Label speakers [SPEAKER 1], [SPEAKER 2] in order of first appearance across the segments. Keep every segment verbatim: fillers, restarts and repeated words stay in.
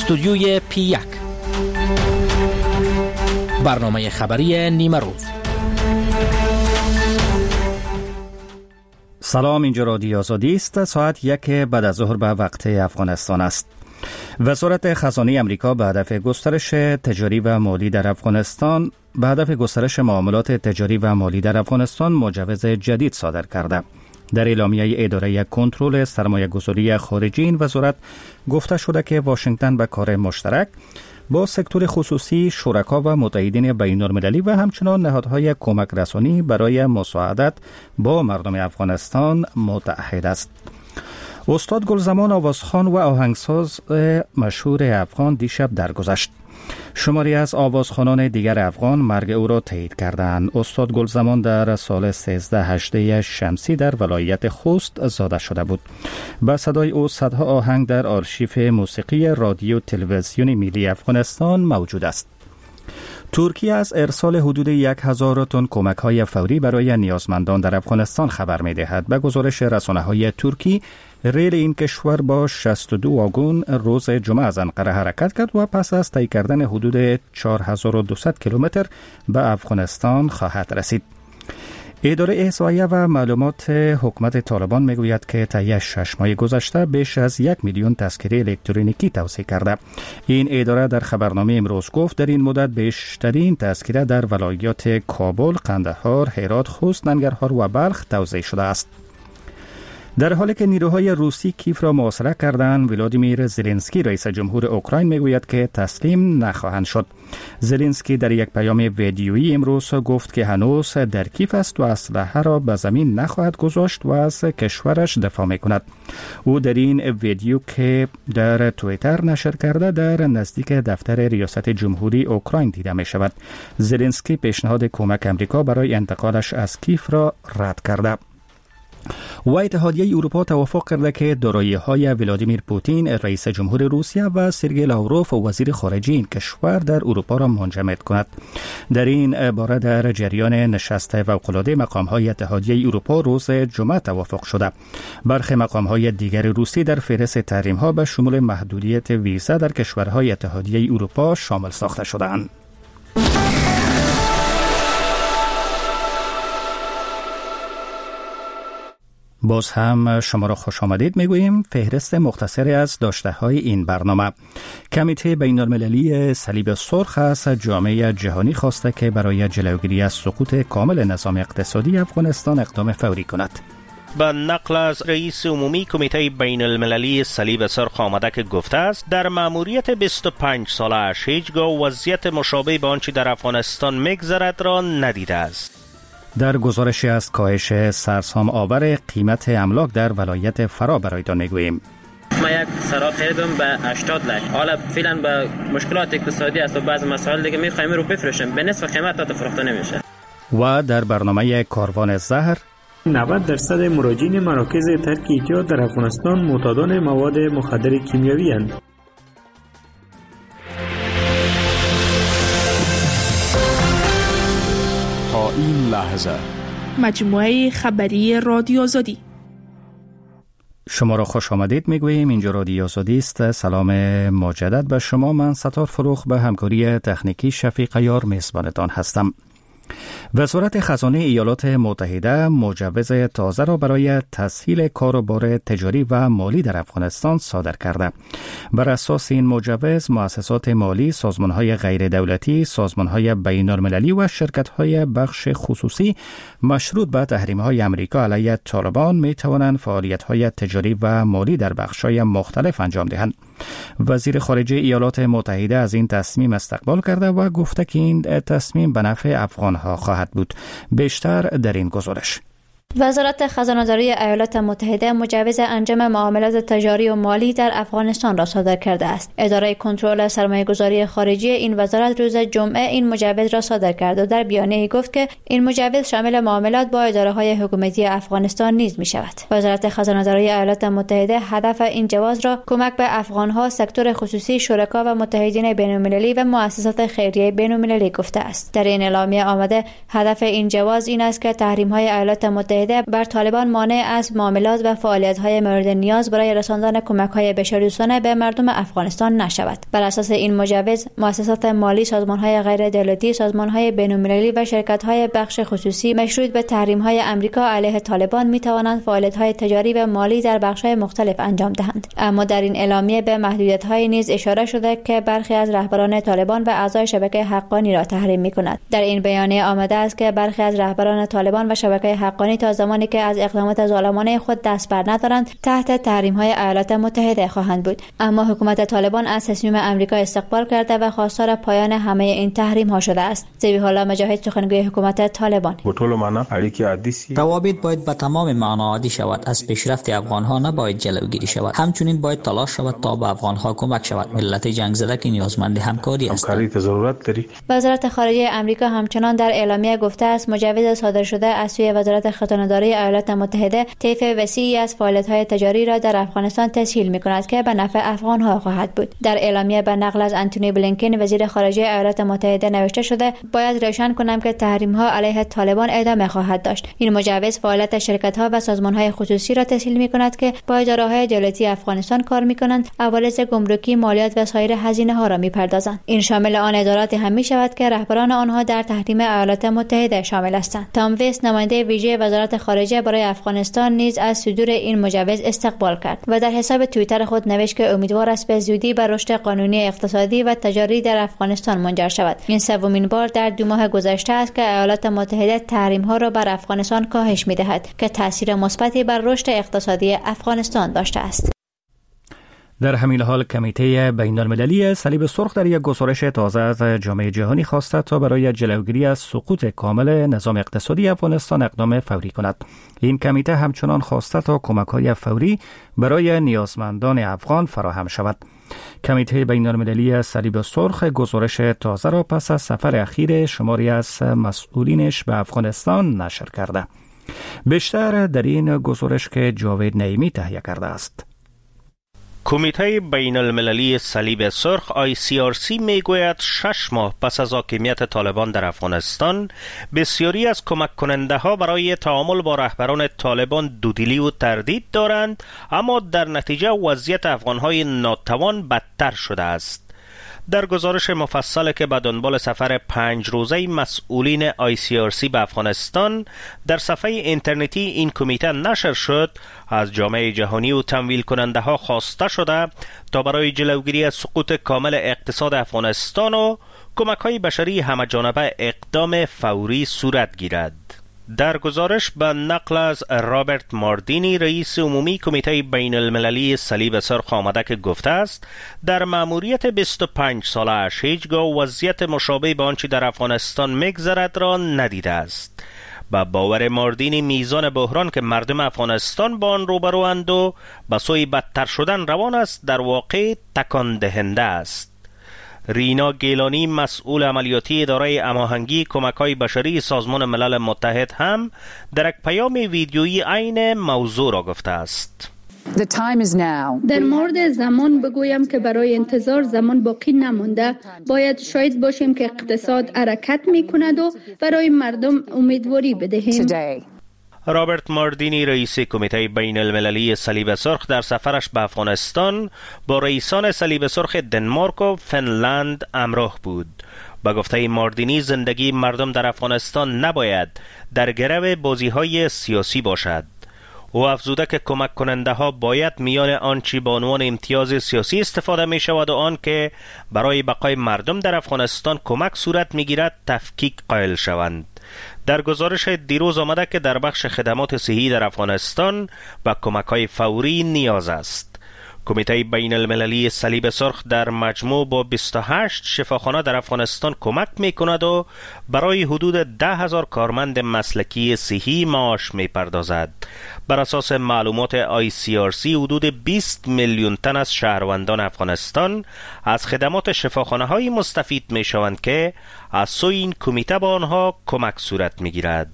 [SPEAKER 1] استودیوی پی یک، برنامه خبری نیمه روز.
[SPEAKER 2] سلام، اینجا رادیو آزادی است. ساعت یک بعد از ظهر به وقت افغانستان است. وزارت خزانه امریکا به هدف گسترش تجاری و مالی در افغانستان به هدف گسترش معاملات تجاری و مالی در افغانستان مجوز جدید صادر کرده. در اعلامیه اداره کنترل سرمایه‌گذاری خارجی این وزارت گفته شده که واشنگتن به کار مشترک با سکتور خصوصی، شرکا و متحدین بین‌المللی و همچنان نهادهای کمک رسانی برای مساعدت با مردم افغانستان متعهد است. استاد گلزمان آوازخوان و آهنگساز مشهور افغان دیشب درگذشت. شماری از آوازخوانان دیگر افغان مرگ او را تایید کردند. استاد گلزمان در سال سیزده هجده شمسی در ولایت خوست زاده شده بود. با صدای او صدها آهنگ در آرشیف موسیقی رادیو تلویزیون ملی افغانستان موجود است. ترکیه از ارسال حدود یک هزار تن کمک‌های فوری برای نیازمندان در افغانستان خبر می‌دهد. به گزارش رسانه‌های ترکی، ریل این کشور با شصت و دو واگن روز جمعه از انقره حرکت کرد و پس از طی کردن حدود چهار هزار و دویست کیلومتر به افغانستان خواهد رسید. اداره احصایه و معلومات حکومت طالبان میگوید که طی شش ماه گذشته بیش از یک میلیون تذکره الکترونیکی توزیع کرده. این اداره در خبرنامه امروز گفت در این مدت بیشترین تذکره در ولایات کابل، قندهار، هرات، خوست، ننگرهار و بلخ توزیع شده است. در حالی که نیروهای روسی کیف را محاصره کردند، ولادیمیر زلنسکی رئیس جمهور اوکراین میگوید که تسلیم نخواهند شد. زلنسکی در یک پیام ویدیویی امروز گفت که هنوز در کیف است و اسلحه را به زمین نخواهد گذاشت و از کشورش دفاع میکند. او در این ویدیو که در توییتر نشر کرده در نزدیک دفتر ریاست جمهوری اوکراین دیده می شود. زلنسکی پیشنهاد کمک امریکا برای انتقالش از کیف را رد کرده. و اتحادیه اروپا توافق کرده که دارایی‌های ولادیمیر پوتین رئیس جمهور روسیه و سرگئی لاوروف وزیر خارجه این کشور در اروپا را منجمد کند. در این باره در جریان نشست فوق‌العاده مقام‌های اتحادیه اروپا روز جمعه توافق شده. برخی مقام‌های دیگر روسی در فهرست تحریم‌ها به شمول محدودیت ویزا در کشورهای اتحادیه اروپا شامل ساخته شده‌اند. باز هم شما را خوش آمدید میگوییم. فهرست مختصری از داشته‌های این برنامه. کمیته بین‌المللی صلیب سرخ از جامعه جهانی خواسته که برای جلوگیری از سقوط کامل نظام اقتصادی افغانستان اقدام فوری کند.
[SPEAKER 3] به نقل از رئیس عمومی کمیته بین المللی صلیب سرخ آمده که گفته است در مأموریت بیست و پنج ساله‌اش هیچگاه وضعیت مشابه به آنچه در افغانستان می‌گذرد را ندیده است.
[SPEAKER 2] در گزارشی از کاهش سرسام آور قیمت املاک در ولایت فرا برایتان میگوییم.
[SPEAKER 4] ما یک سرا خریدم به هشتاد لک. حالا فعلا به مشکلات اقتصادی است و بعض مسائل دیگه میخوایم رو بفروشیم به نصف قیمت تا فروخته نمیشه.
[SPEAKER 2] و در برنامه کاروان زهر
[SPEAKER 5] نود درصد مراجعین مراکز ترک ایجاد در افغانستان معتادان مواد مخدر کیمیایی اند.
[SPEAKER 6] تا این لحظه
[SPEAKER 7] مجموعه خبری رادیو آزادی.
[SPEAKER 2] شما را خوش آمدید میگوییم. اینجا رادیو آزادی است. سلام مجدد به شما. من ستار فروخ به همکاری تکنیکی شفیق یار میزبانتان هستم. وزارت خزانه ایالات متحده مجوز تازه را برای تسهیل کاروبار تجاری و مالی در افغانستان صادر کرده. بر اساس این مجوز، مؤسسات مالی، سازمان‌های غیر دولتی، سازمان‌های بین‌المللی و شرکت‌های بخش خصوصی مشروط به تحریم‌های امریکا علیه طالبان می‌توانند فعالیت‌های تجاری و مالی در بخش‌های مختلف انجام دهند. وزیر خارجه ایالات متحده از این تصمیم استقبال کرده و گفته که این تصمیم به نفع افغان‌ها خواهد بود. بیشتر در این گزارش.
[SPEAKER 8] وزارت خزانه‌داری ایالات متحده مجوز انجام معاملات تجاری و مالی در افغانستان را صادر کرده است. اداره کنترل سرمایه‌گذاری خارجی این وزارت روز جمعه این مجوز را صادر کرد و در بیانیه‌ای گفت که این مجوز شامل معاملات با اداره‌های حکومتی افغانستان نیز می‌شود. وزارت خزانه‌داری ایالات متحده هدف این جواز را کمک به افغان‌ها، سکتور خصوصی، شرکا و متحدین بین‌المللی و مؤسسات خیریه بین‌المللی گفته است. در این اعلامیه آمده هدف این جواز این است که تحریم‌های ایالات متحده متحده بر طالبان مانع از معاملات و فعالیت‌های مورد نیاز برای رساندن کمک‌های بشردوستانه به مردم افغانستان نشود. بر اساس این مجوز، مؤسسات مالی، سازمان‌های غیر دولتی، سازمان‌های بین‌المللی و شرکت‌های بخش خصوصی مشروط به تحریم‌های آمریکا علیه طالبان می‌توانند فعالیت‌های تجاری و مالی در بخش‌های مختلف انجام دهند. اما در این اعلامیه به محدودیت‌های نیز اشاره شده که برخی از رهبران طالبان و اعضای شبکه حقانی را تحریم می‌کند. در این بیانیه آمده است که برخی از رهبران طالبان و شبکه حقانی تا زمانی که از اقدامات ظالمانه خود دست بر ندارند تحت تحریم‌های ایالات متحده خواهند بود. اما حکومت طالبان از تصمیم آمریکا استقبال کرده و خواستار پایان همه این تحریم‌ها شده است. ذبیح الله مجاهد، سخنگوی حکومت طالبان:
[SPEAKER 9] روابط باید به تمام معنا عادی شود. از پیشرفت افغان‌ها نباید جلوگیری شود. همچنین باید تلاش شود تا به افغان‌ها کمک شود. ملت جنگ زده که نیازمند همکاری است.
[SPEAKER 8] وزارت خارجه آمریکا همچنان در اعلامیه گفته است مجوز صادر شده از سوی وزارت خزانه‌داری ایالات متحده طیف وسیعی از فعالیت‌های تجاری را در افغانستان تسهیل می‌کند که به نفع افغان‌ها خواهد بود. در اعلامیه به نقل از انتونی بلینکن وزیر خارجه ایالات متحده نوشته شده باید روشن کنم که تحریم‌ها علیه طالبان ادامه خواهد داشت. این مجوز فعالیت شرکت‌ها و سازمان‌های خصوصی را تسهیل می‌کند که با اداره‌های دولتی افغانستان کار می‌کنند، عوارض گمرکی، مالیات و سایر هزینه‌ها را می‌پردازند. این شامل آن ادارات هم می‌شود که رهبران آنها در تحریم ایالات متحده شامل هستند. تام ویست، نماینده ویژه وزارت خارجه برای افغانستان، نیز از صدور این مجوز استقبال کرد و در حساب توییتر خود نوشت که امیدوار است به زودی بر رشد قانونی اقتصادی و تجاری در افغانستان منجر شود. این سومین بار در دو ماه گذشته است که ایالات متحده تحریم‌ها را بر افغانستان کاهش می‌دهد که تاثیر مثبتی بر رشد اقتصادی افغانستان داشته است.
[SPEAKER 2] در همین حال کمیته بین‌المللی صلیب سرخ در یک گزارش تازه از جامعه جهانی خواسته تا برای جلوگیری از سقوط کامل نظام اقتصادی افغانستان اقدام فوری کند. این کمیته همچنان خواسته تا کمک‌های فوری برای نیازمندان افغان فراهم شود. کمیته بین‌المللی صلیب سرخ گزارش تازه را پس از سفر اخیر شماری از مسئولینش به افغانستان نشر کرده. بیشتر در این گزارش که جاوید نعیمی تهیه کرده است.
[SPEAKER 3] کمیته بین المللی صلیب سرخ آی سی آر سی میگوید شش ماه پس از حاکمیت طالبان در افغانستان بسیاری از کمک کننده ها برای تعامل با رهبران طالبان دودلی و تردید دارند، اما در نتیجه وضعیت افغان های ناتوان بدتر شده است. در گزارش مفصل که به دنبال سفر پنج روزه مسئولین آی سی آر سی به افغانستان در صفحه اینترنتی این کمیته نشر شد، از جامعه جهانی و تمویل کننده ها خواسته شده تا برای جلوگیری از سقوط کامل اقتصاد افغانستان و کمک های بشری همه جانبه اقدام فوری صورت گیرد. در گزارش به نقل از رابرت ماردینی رئیس عمومی کمیته بین المللی صلیب سرخ آمده که گفته است در مأموریت بیست و پنج ساله اش هیچگاه وضعیت مشابه به آنچه در افغانستان میگذرد را ندیده است. با باور ماردینی میزان بحران که مردم افغانستان با آن روبروند و به سوی بدتر شدن روان است در واقع تکان دهنده است. رینا گیلانی مسئول عملیاتی اداره هماهنگی کمک‌های بشری سازمان ملل متحد هم در یک پیام ویدیویی عین موضوع را گفته است.
[SPEAKER 10] در مورد زمان بگویم که برای انتظار زمان باقی نمانده، باید شاهد باشیم که اقتصاد حرکت می کند و برای مردم امیدواری بدهیم.
[SPEAKER 3] رابرت ماردینی رئیس کمیته بین المللی صلیب سرخ در سفرش به افغانستان با رئیسان صلیب سرخ دنمارک و فنلند همراه بود. با گفته ماردینی زندگی مردم در افغانستان نباید در گرو بازی‌های سیاسی باشد. او افزوده که کمک کننده ها باید میان آنچه به عنوان امتیاز سیاسی استفاده می شود و آن که برای بقای مردم در افغانستان کمک صورت می گیرد تفکیک قائل شوند. در گزارش دیروز آمده که در بخش خدمات صحی در افغانستان به کمک های فوری نیاز است. کمیته بین المللی صلیب سرخ در مجموع با بیست و هشت شفاخانه در افغانستان کمک می کند و برای حدود ده هزار کارمند مسلکی صحی معاش می پردازد. بر اساس معلومات آی سی آر سی حدود بیست میلیون تن از شهروندان افغانستان از خدمات شفاخانه های مستفید می شوند که از سوی این کمیته با آنها کمک صورت می گیرد.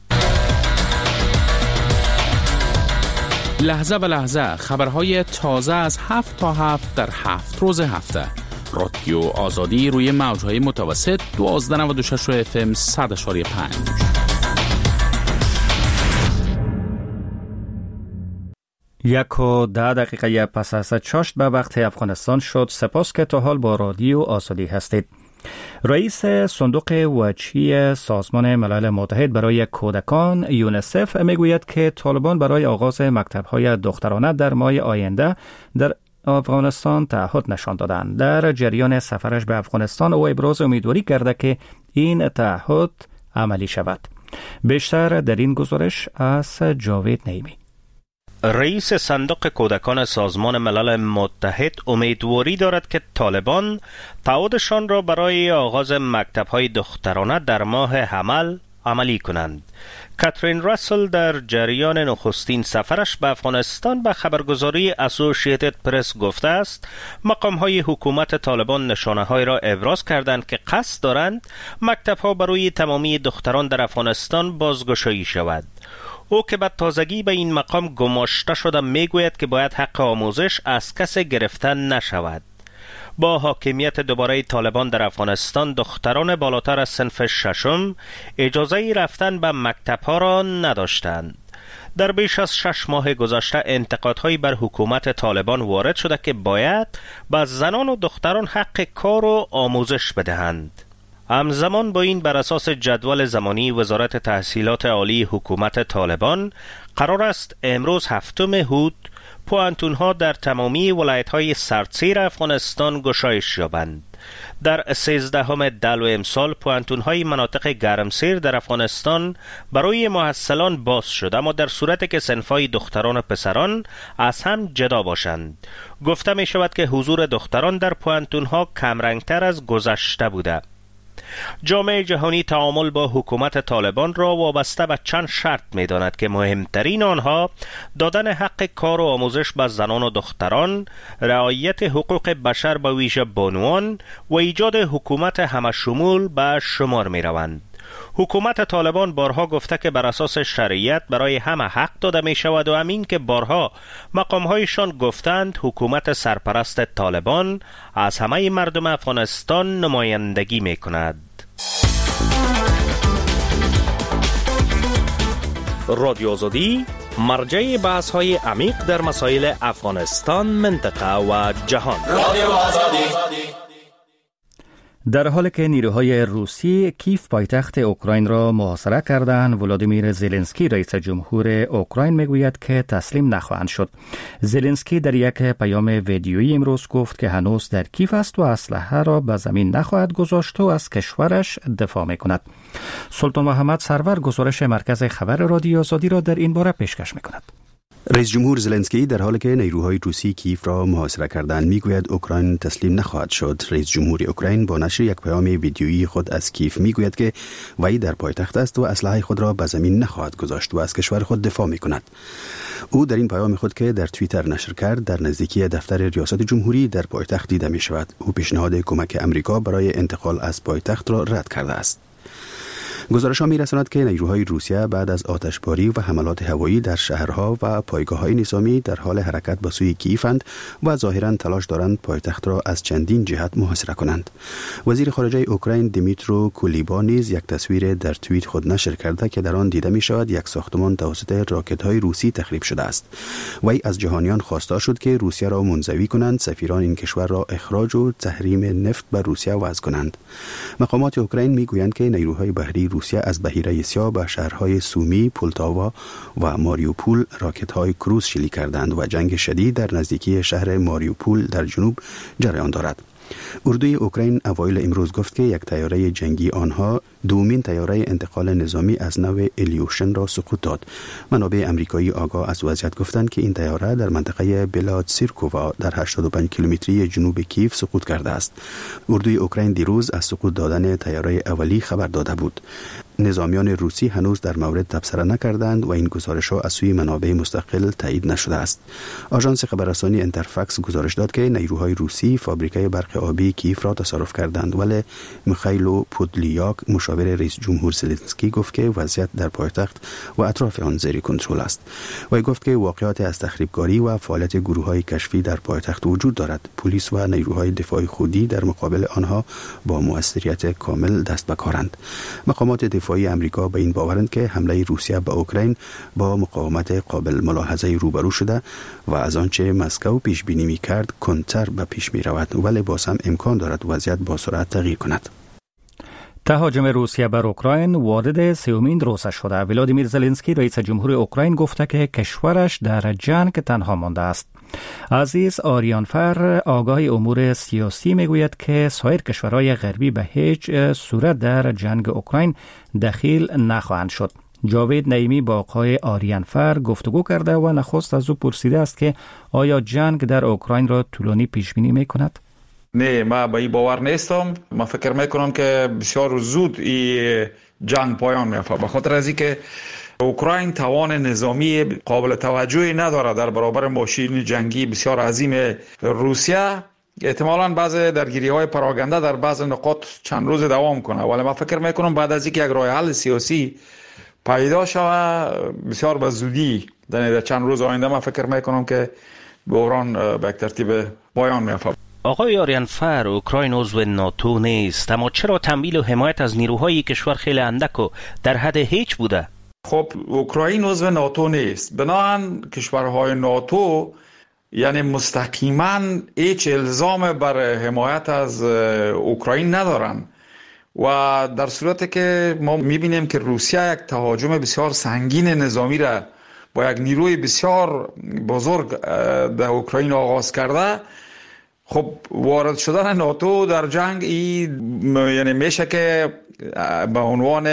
[SPEAKER 6] لحظه به لحظه خبرهای تازه از هفت تا هفت در هفت روز هفته. رادیو آزادی روی موجهای متوسط دوازده نود و شش اف ام صد و پنج.
[SPEAKER 2] یک و ده دقیقه پس از چاشت به وقت افغانستان شد. سپاس که تا حال با رادیو آزادی هستید. رئیس صندوق وجهی سازمان ملل متحد برای کودکان یونیسف میگوید که طالبان برای آغاز مکتب‌های دخترانه در ماه آینده در افغانستان تعهد نشان دادند. در جریان سفرش به افغانستان او ابراز امیدواری کرده که این تعهد عملی شود. بیشتر در این گزارش از جاوید نعیمی.
[SPEAKER 3] رئیس صندوق کودکان سازمان ملل متحد امیدواری دارد که طالبان تعهدشان را برای آغاز مکتب‌های دخترانه در ماه حمل عملی کنند. کاترین راسل در جریان نخستین سفرش به افغانستان به خبرگزاری اسوسییتد پرس گفته است مقام‌های حکومت طالبان نشانه‌های را ابراز کردند که قصد دارند مکتب‌ها برای تمامی دختران در افغانستان بازگشایی شود. او که به تازگی به این مقام گماشته شده میگوید که باید حق آموزش از کس گرفته نشود. با حاکمیت دوباره طالبان در افغانستان دختران بالاتر از صنف ششم اجازه رفتن به مکتب‌ها را نداشتند. در بیش از شش ماه گذشته انتقادهایی بر حکومت طالبان وارد شده که باید به زنان و دختران حق کار و آموزش بدهند. همزمان با این بر اساس جدول زمانی وزارت تحصیلات عالی حکومت طالبان قرار است امروز هفتم هود پوانتون‌ها در تمامی ولایت‌های سردسیر افغانستان گشایش یابند. در سیزدهم دلو امسال پوانتون‌های مناطق گرمسیر در افغانستان برای محصلان باز شد، اما در صورتی که صنف‌های دختران و پسران از هم جدا باشند. گفته می شود که حضور دختران در پوانتون‌ها کمرنگتر از گذشته بوده. جامعه جهانی تعامل با حکومت طالبان را وابسته به چند شرط می داند که مهمترین آنها دادن حق کار و آموزش به زنان و دختران، رعایت حقوق بشر به ویژه بانوان و ایجاد حکومت همشمول به شمار می روند. حکومت طالبان بارها گفته که بر اساس شریعت برای همه حق داده می شود و همین که بارها مقامهایشان گفتند حکومت سرپرست طالبان از همه مردم افغانستان نمایندگی می کند.
[SPEAKER 1] رادیو آزادی مرجع بحث های عمیق در مسائل افغانستان، منطقه و جهان. رادیو آزادی.
[SPEAKER 2] در حالی که نیروهای روسی کیف پایتخت اوکراین را محاصره کردند، ولادیمیر زلنسکی رئیس جمهور اوکراین میگوید که تسلیم نخواهند شد. زلنسکی در یک پیام ویدیویی امروز گفت که هنوز در کیف است و اسلحه را به زمین نخواهد گذاشت و از کشورش دفاع میکند. سلطان محمد سرور گزارش مرکز خبر رادیو آزادی را در این باره پیشکش میکند.
[SPEAKER 11] رئیس جمهور زلنسکی در حالی که نیروهای روسی کیف را محاصره کردند میگوید اوکراین تسلیم نخواهد شد. رئیس جمهور اوکراین با نشر یک پیام ویدیویی خود از کیف میگوید که وی در پایتخت است و اسلحه خود را به زمین نخواهد گذاشت و از کشور خود دفاع میکند. او در این پیام خود که در توییتر نشر کرد در نزدیکی دفتر ریاست جمهوری در پایتخت دیده می شود. او پیشنهاد کمک امریکا برای انتقال از پایتخت را رد کرده است. گزارش‌ها می‌رساند که نیروهای روسیه بعد از آتشباری و حملات هوایی در شهرها و پایگاه‌های نظامی در حال حرکت به سوی کیفند و ظاهراً تلاش دارند پایتخت را از چندین جهت محاصره کنند. وزیر خارجه اوکراین دیمیترو کولیبا نیز یک تصویر در توییت خود نشر کرده که در آن دیده می‌شود یک ساختمان توسط راکت‌های روسی تخریب شده است. وی از جهانیان خواستار شد که روسیه را منزوی کنند، سفیران این کشور را اخراج و تحریم نفت بر روسیه وضع کنند. مقامات اوکراین می‌گویند که نیروهای بحری روسیه از بحیره سیاه به شهرهای سومی، پولتاوا و ماریوپول راکت‌های کروز شلیک کردند و جنگ شدید در نزدیکی شهر ماریوپول در جنوب جریان دارد. اردوی اوکراین اوایل امروز گفت که یک طیاره جنگی آنها دومین طیاره انتقال نظامی از نوع الیوشن را سقوط داد. منابع امریکایی آگاه از وضعیت گفتند که این طیاره در منطقه بلادسیرکووا در هشتاد و پنج کیلومتری جنوب کیف سقوط کرده است. اردوی اوکراین دیروز از سقوط دادن طیاره اولی خبر داده بود. نظامیان روسی هنوز در مورد تبصره نکردند و این گزارش‌ها از سوی منابع مستقل تایید نشده است. آژانس خبررسانی انترفاکس گزارش داد که نیروهای روسی فابریکه برق آبی کیف را تصرف کردند، ولی میخائیلو پودلیاک مشاور رئیس جمهور زلنسکی گفت که وضعیت در پایتخت و اطراف آن زیر کنترل است. وی گفت که واقعات از تخریبکاری و فعالیت گروه‌های کشفی در پایتخت وجود دارد. پلیس و نیروهای دفاع خودی در مقابل آنها با موثریت کامل دست به کارند. مقامات دفاع دفاعی امریکا به این باورند که حمله روسیه به اوکراین با مقاومت قابل ملاحظه روبرو شده و از آنچه مسکو پیش بینی می کرد کنتر به پیش می رود، ولی باز هم امکان دارد وضعیت با سرعت تغییر کند.
[SPEAKER 2] تهاجم روسیه بر اوکراین وارد سومین روز شده. ولادیمیر زلنسکی رئیس جمهور اوکراین گفته که کشورش در جنگ تنها مانده است. عزیز آریانفر آگاه امور سیاسی میگوید که سایر کشورهای غربی به هیچ صورت در جنگ اوکراین دخیل نخواهند شد. جاوید نعیمی با آقای آریانفر گفتگو کرده و نخست از او پرسیده است که آیا جنگ در اوکراین را طولانی پیش بینی میکند؟
[SPEAKER 12] نه، ما به این باور نیستم. ما فکر میکنم که بسیار زود این جنگ پایان میافته، به خاطر از اینکه اوکراین توان نظامی قابل توجهی نداره در برابر ماشین جنگی بسیار عظیم روسیه. احتمالاً بعض درگیری های پراگنده در بعض نقاط چند روز دوام کنه، ولی من فکر میکنم بعد از اینکه یک راه حل سیاسی پیدا شوه بسیار به زودی در چند روز آینده من فکر میکنم که بحران به ترتیب پایان میافته.
[SPEAKER 3] آقای آریانفر، اوکراین عضو ناتو نیست، اما چرا تمویل و حمایت از نیروهای کشور خیلی اندک و در حد هیچ بوده؟
[SPEAKER 12] خب اوکراین عضو ناتو نیست، بنابراین کشورهای ناتو یعنی مستقیما هیچ الزام بر حمایت از اوکراین ندارن و در صورتی که ما میبینیم که روسیه یک تهاجم بسیار سنگین نظامی را با یک نیروی بسیار بزرگ در اوکراین آغاز کرده، خب وارد شدن ناتو در جنگ این یعنی میشه که به عنوان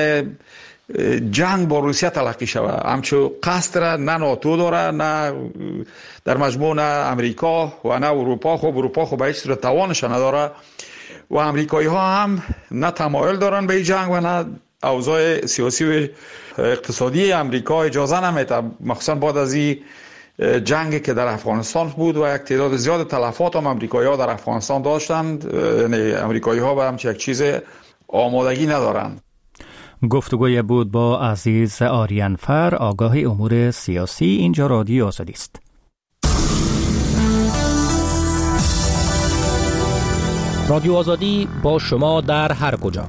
[SPEAKER 12] جنگ با روسیه تلقی شود. همچون قصد را نه ناتو داره، نه در مجموع نه امریکا و نه اروپا. خب اروپا خب به هیچ صورت توانش نداره و امریکایی ها هم نه تمایل دارن به این جنگ و نه اوضاع سیاسی و اقتصادی امریکا اجازه نمیده، مخصوصا بعد از این جنگی که در افغانستان بود و یک تعداد زیاد تلفات هم امریکایی ها در افغانستان داشتند. یعنی امریکایی ها به همچه یک چیز آمادگی ندارند.
[SPEAKER 2] گفتگوی بود با عزیز آریانفر آگاه امور سیاسی. اینجا رادیو آزادی است.
[SPEAKER 1] رادیو آزادی با شما در هر کجا.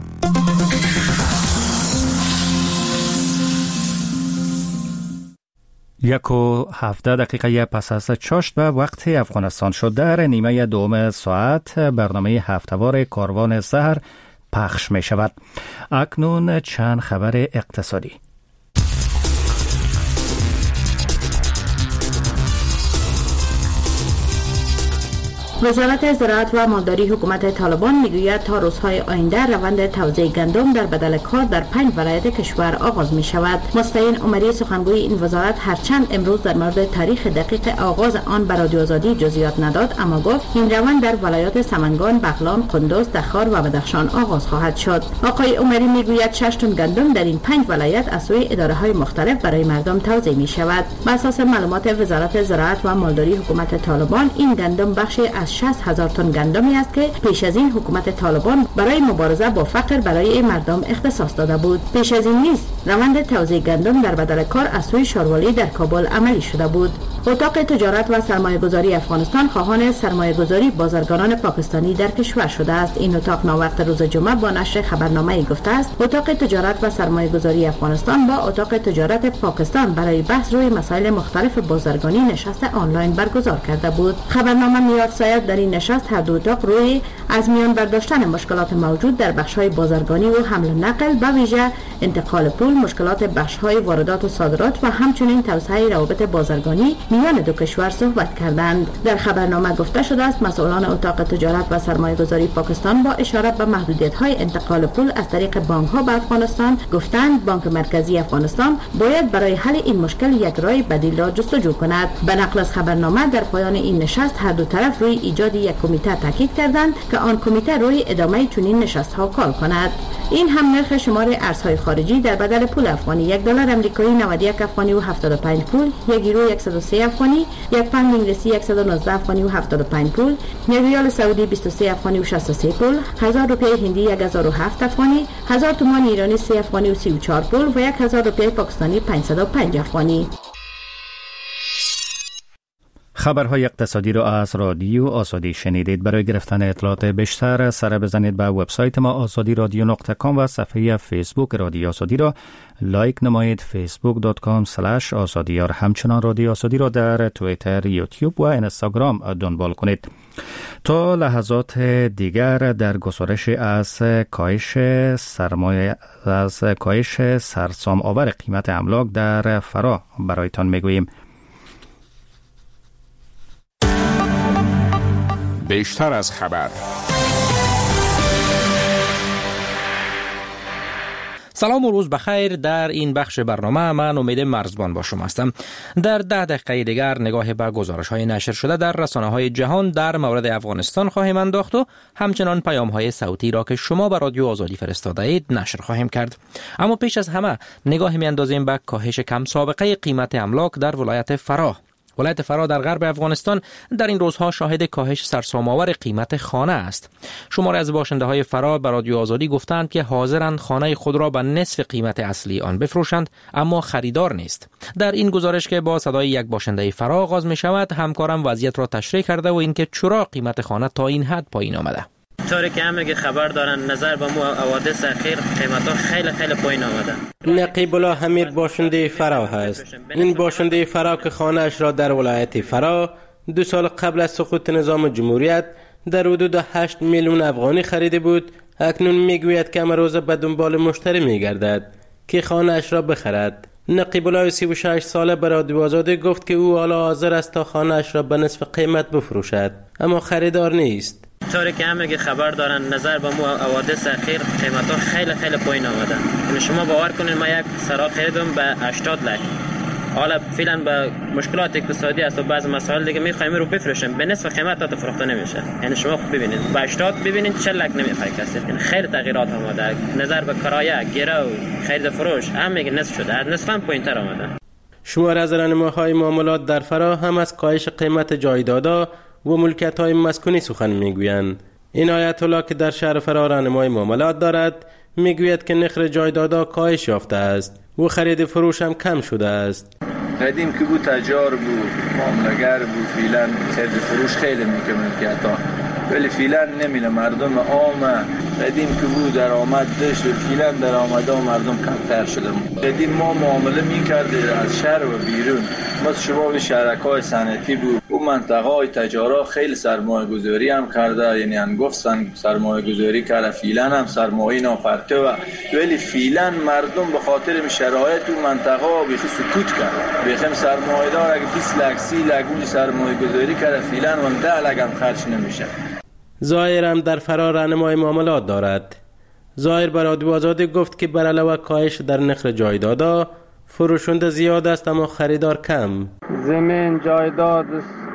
[SPEAKER 2] یک و هفته دقیقه پس از چاشت به وقت افغانستان شد. در نیمه دوم ساعت برنامه هفته‌وار کاروان سحر پخش می شود. اکنون چند خبر اقتصادی.
[SPEAKER 13] وزارت زراعت و مالداری حکومت طالبان میگوید تا روزهای آینده روند توزیع گندم در بدل کار در پنج ولایت کشور آغاز می شود. مستعین عمری سخنگوی این وزارت هرچند امروز در مورد تاریخ دقیق آغاز آن به رادیو آزادی جزئیات نداد، اما گفت این روند در ولایات سمنگان، بغلان، قندوز، تخار و بدخشان آغاز خواهد شد. آقای عمری میگوید شش تن گندم در این پنج ولایت از سوی اداره های مختلف برای مردم توزیع می شود. بر اساس معلومات وزارت زراعت و مالداری حکومت طالبان، این گندم بخشی از شصت هزار تن گندمی است که پیش از این حکومت طالبان برای مبارزه با فقر برای مردم اختصاص داده بود. پیش از این نیز روند توزیع گندم در بدل کار از سوی شاروالی در کابل عملی شده بود. اتاق تجارت و سرمایه‌گذاری افغانستان خواهان سرمایه‌گذاری بازرگانان پاکستانی در کشور شده است. این اتاق ناوقت روز جمعه با نشر خبرنامه‌ای گفته است اتاق تجارت و سرمایه‌گذاری افغانستان با اتاق تجارت پاکستان برای بحث روی مسائل مختلف بازرگانی نشست آنلاین برگزار کرده بود. خبرنامه می‌افزاید در این نشست هر دو اتاق روی از میان برداشتن مشکلات موجود در بخش‌های بازرگانی و حمل و نقل، به ویژه انتقال پول، مشکلات بخش‌های واردات و صادرات و همچنین توسعه روابط بازرگانی میان دو کشور صحبت کردند. در خبرنامه گفته شده است مسئولان اتاق تجارت و سرمایه‌گذاری پاکستان با اشاره به محدودیت‌های انتقال پول از طریق بانک‌ها به افغانستان گفتند بانک مرکزی افغانستان باید برای حل این مشکل یک راه بدیل را جستجو کند. به نقل از خبرنامه در پایان این نشست هر دو طرف روی ایجاد یک کمیته تاکید کردند که آن کمیته روی ادامه چنین نشست‌ها کار کند. این هم نرخ شمار ارزهای خارجی در بدل پول افغانی: یک دلار آمریکایی نود و یک افغانی و هفتاد و پنج پول، یک یورو صد و سه افغانی، یک پوند انگلیسی صد و نوزده افغانی و هفتاد و پنج پول، یک ریال سعودی بیست و سه افغانی و شصت و سه پول، هزار روپیه هندی یک هزار و هفت افغانی، هزار تومان ایرانی سه افغانی و سی و چهار پول و یک هزار روپیه پاکستانی پانصد و پنج افغانی.
[SPEAKER 2] خبرهای اقتصادی را از رادیو آزادی شنیدید. برای گرفتن اطلاعات بیشتر سر بزنید به وبسایت ما آزادی رادیو نقطه کام و صفحه فیسبوک رادیو آزادی را لایک نمایید. فیسبوک دات کام اسلش آزادی یا همچنان رادیو آزادی را در توییتر، یوتیوب و اینستاگرام دنبال کنید. تا لحظات دیگر در گزارش از کاهش سرمایه از کاهش سرسام آور قیمت املاک در فرا برایتان میگوییم.
[SPEAKER 6] بیشتر از خبر.
[SPEAKER 14] سلام و روز بخیر. در این بخش برنامه من امید مرزبان با شما هستم. در ده دقیقه دیگر نگاه به گزارش های نشر شده در رسانه های جهان در مورد افغانستان خواهیم انداخت و همچنان پیام های صوتی را که شما به رادیو آزادی فرستاده اید نشر خواهیم کرد. اما پیش از همه نگاه می اندازیم به کاهش کم سابقه قیمت املاک در ولایت فرا. ولایت فرا در غرب افغانستان در این روزها شاهد کاهش سرسام‌آور قیمت خانه است. شماری از باشنده های فرا به رادیو آزادی گفتند که حاضرند خانه خود را به نصف قیمت اصلی آن بفروشند، اما خریدار نیست. در این گزارش که با صدای یک باشنده فرا آغاز می شود، همکارم وضعیت را تشریح کرده و اینکه چرا قیمت خانه تا این حد پایین آمده.
[SPEAKER 4] طوری که همه خبر دارن نظر به مو حوادث اخیر قیمت ها خیلی خیلی پایین آمده.
[SPEAKER 15] نقیب الله حمید باشنده فرا هست. این باشنده فرا که خانه اش را در ولایت فرا دو سال قبل از سقوط نظام جمهوریت در حدود هشت میلیون افغانی خریده بود، اکنون میگوید که امروز به دنبال مشتری میگردد که خانه اش را بخرد. نقیب الله سی و شش ساله به رادیو آزادی گفت که او حالا حاضر است تا خانه اش را به نصف قیمت بفروشد، اما خریدار نیست.
[SPEAKER 4] طوری که همه خبر دارن نظر به مو حوادث اخیر قیمت ها خیلی خیلی پایین آمده. یعنی شما باور کنید ما یک سرا خریدم به هشتاد لک. حالا فعلا به مشکلات اقتصادی است و بعض مسائل دیگه میخوایم رو بفروشیم به نصف قیمت تا فروخته نمیشه. یعنی شما خود ببینید به هشتاد ببینید چهل لک نمیخواد کسی. یعنی خیلی تغییرات آمده. نظر به کرایه، گرو، خرید فروش همه نصف شده. از نصف هم پایینتر آمده.
[SPEAKER 15] شمار از راهنماهای معاملات در فرا هم از کاهش قیمت جایدادها و ملکیت‌های مسکونی سخن میگویند. این آیت الله که در شهر فرا راهنمای معاملات دارد میگوید که نرخ جایدادها کاهش یافته است و خرید فروش هم کم شده است.
[SPEAKER 16] قدیم که بود تجار بود، معامله‌گر بود، فعلا خرید فروش خیلی میکنه ملکیت‌ها، ولی فعلا نمیله. مردم عام قدیم که بود درآمد داشت و فعلا درآمدها مردم کمتر شده. قدیم ما معامله میکردیم از شهر و بیرون، مثل شباب شرکای صنعتی بود. اون منطقه های تجارا خیلی سرمایه گذاری هم کرده، یعنی انگفت سرمایه گذاری کرده، فعلا هم سرمایه ناپرته و ولی فعلا مردم به خاطر شرایط اون منطقه ها بیخی سکوت کرد. بیخی سرمایه دار اگه بیست لک سی لک اون سرمایه گذاری کرده فعلا اون ده لک هم خرج نمیشه.
[SPEAKER 15] ظاهر هم در فرا راهنمای معاملات دارد. ظاهر بر رادیو آزادی گفت که بر علاوه کاهش در نرخ جایدادها فروشنده زیاد است اما خریدار کم.
[SPEAKER 17] زمین، جایداد،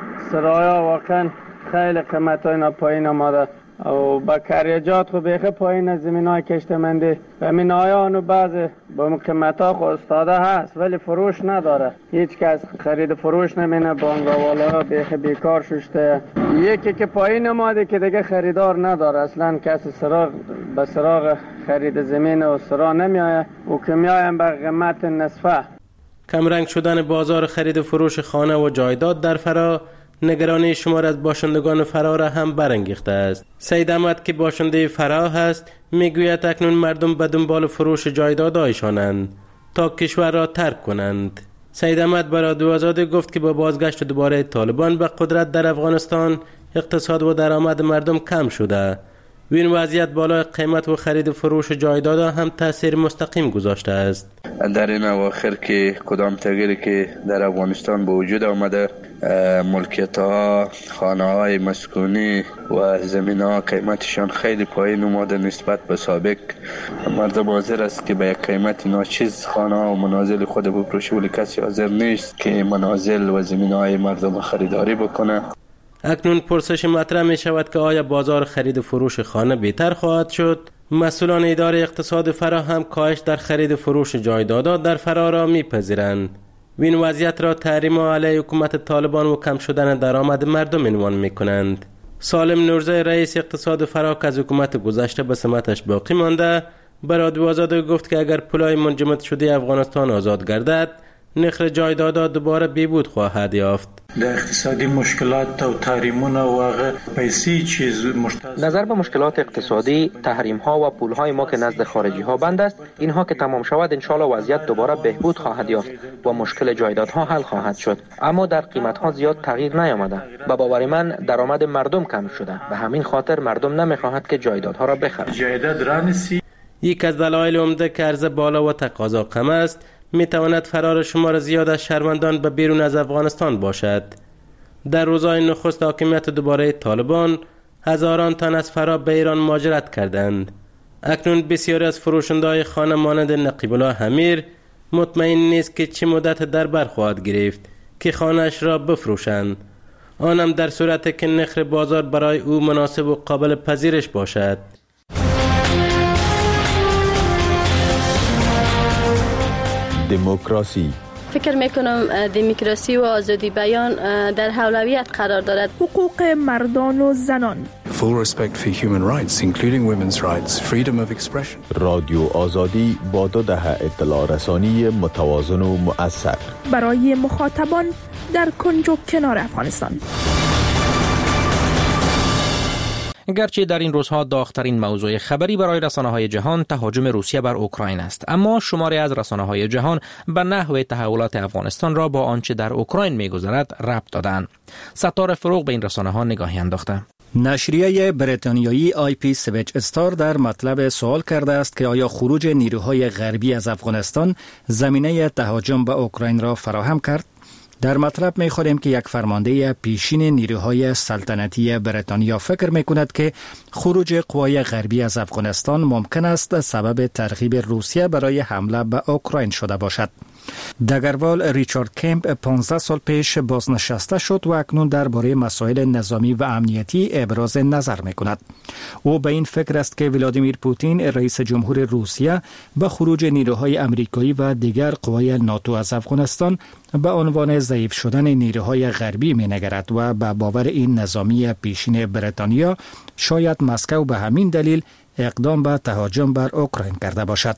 [SPEAKER 17] سرایا واقعا خیلی قیمتای اینا پایین آمده و با کریجات خو بیخه پایین زمین های کشتمندی و منایان و بعض با قیمت ها خو استاده هست ولی فروش نداره. هیچ کس خرید فروش نمینه، بانگاوالا ها بیخه بیکار ششته. یکی که پایین آمده که دیگه خریدار نداره، اصلا کسی سراغ به سراغ خرید زمین و سراغ نمیایه و که میایم به قیمت نصفه.
[SPEAKER 15] کمرنگ شدن بازار خرید فروش خانه و جایداد در فرا نگرانی شمار از باشندگان فرا را هم برانگیخته است. سید احمد که باشنده فرا هست میگوید اکنون مردم به دنبال فروش جایدادهایشانند تا کشور را ترک کنند. سید احمد به رادیو آزادی گفت که با بازگشت دوباره طالبان به قدرت در افغانستان اقتصاد و درآمد مردم کم شده و این وضعیت بالای قیمت و خرید فروش جایدادها هم تاثیر مستقیم گذاشته است.
[SPEAKER 16] در این اواخر که کدام تغییری که در افغانستان به وجود آمده، ملکیت ها، خانه های مسکونی و زمین ها قیمتشان خیلی پایین اومده نسبت به سابق. مردم حاضر است که به یک قیمت ناچیز خانه ها و منازل خود بفروشه ولی کسی حاضر نیست که منازل و زمین های مردم خریداری بکنه.
[SPEAKER 15] اکنون پرسش مطرح می شود که آیا بازار خرید و فروش خانه بهتر خواهد شد؟ مسئولان اداره اقتصاد فرا هم کاهش در خرید و فروش جایدادها در فرا را میپذیرند و این وضعیت را تحریم علیه حکومت طالبان و کم شدن درآمد مردم عنوان میکنند. سالم نورزی رئیس اقتصاد فرا که از حکومت گذشته به سمتش باقی مانده به رادیو آزادی گفت که اگر پولای منجمد شده افغانستان آزاد گردد نرخ جایدادها دوباره بیبود خواهد یافت.
[SPEAKER 18] در اقتصادی مشکلات و تحریمون و پیسی چیز مشتاز
[SPEAKER 19] نظر به مشکلات اقتصادی، تحریم ها و پول های ما که نزد خارجی ها بند است، اینها که تمام شود ان شاء الله وضعیت دوباره بهبود خواهد یافت و مشکل جایدادها حل خواهد شد. اما در قیمت ها زیاد تغییر نیامده. به باور من درآمد مردم کم شده. به همین خاطر مردم نمیخواهند که جایدادها را بخرند.
[SPEAKER 18] جایداد رانسی
[SPEAKER 15] یک از دلایل عمده که عرضه بالا و تقاضا کم است می تواند فرار شمار زیاد از شهروندان به بیرون از افغانستان باشد. در روزهای نخست حاکمیت دوباره طالبان هزاران تن از فرار به ایران مهاجرت کردند. اکنون بسیاری از فروشنده‌های خانه مانند نقیب الله امیر مطمئن نیست که چه مدت در بر خواهد گرفت که خانه‌اش را بفروشند، آنم در صورتی که نرخ بازار برای او مناسب و قابل پذیرش باشد.
[SPEAKER 20] دموکراسی.
[SPEAKER 21] فکر میکنم دموکراسی و آزادی بیان در اولویت قرار دارد.
[SPEAKER 7] حقوق مردان و زنان.
[SPEAKER 20] Full respect for human rights including women's rights, freedom of expression. رادیو آزادی با دو دهه اطلاع رسانی متوازن و مؤثر
[SPEAKER 7] برای مخاطبان در کنج و کنار افغانستان.
[SPEAKER 14] گرچه در این روزها داغ‌ترین موضوع خبری برای رسانه‌های جهان تهاجم روسیه بر اوکراین است، اما شماری از رسانه‌های جهان به نحو تحولات افغانستان را با آنچه در اوکراین می‌گذرد ربط دادند. ستاره فروغ به این رسانه‌ها نگاهی انداخته.
[SPEAKER 2] نشریه بریتانیایی آی پی سویچ استار در مطلب سوال کرده است که آیا خروج نیروهای غربی از افغانستان زمینه تهاجم به اوکراین را فراهم کرد؟ در مطلب می خوریم که یک فرمانده پیشین نیروهای سلطنتی بریتانیا فکر می کند که خروج قوای غربی از افغانستان ممکن است سبب ترغیب روسیه برای حمله به اوکراین شده باشد. دگروال ریچارد کمپ پانزده سال پیش بازنشسته شد و اکنون درباره مسائل نظامی و امنیتی ابراز نظر می کند. او به این فکر است که ولادیمیر پوتین رئیس جمهور روسیه به خروج نیروهای امریکایی و دیگر قوای ناتو از افغانستان به عنوان ضعیف شدن نیروهای غربی می نگرد و به باور این نظامی پیشین بریتانیا شاید مسکو به همین دلیل اقدام به تهاجم بر اوکراین کرده باشد.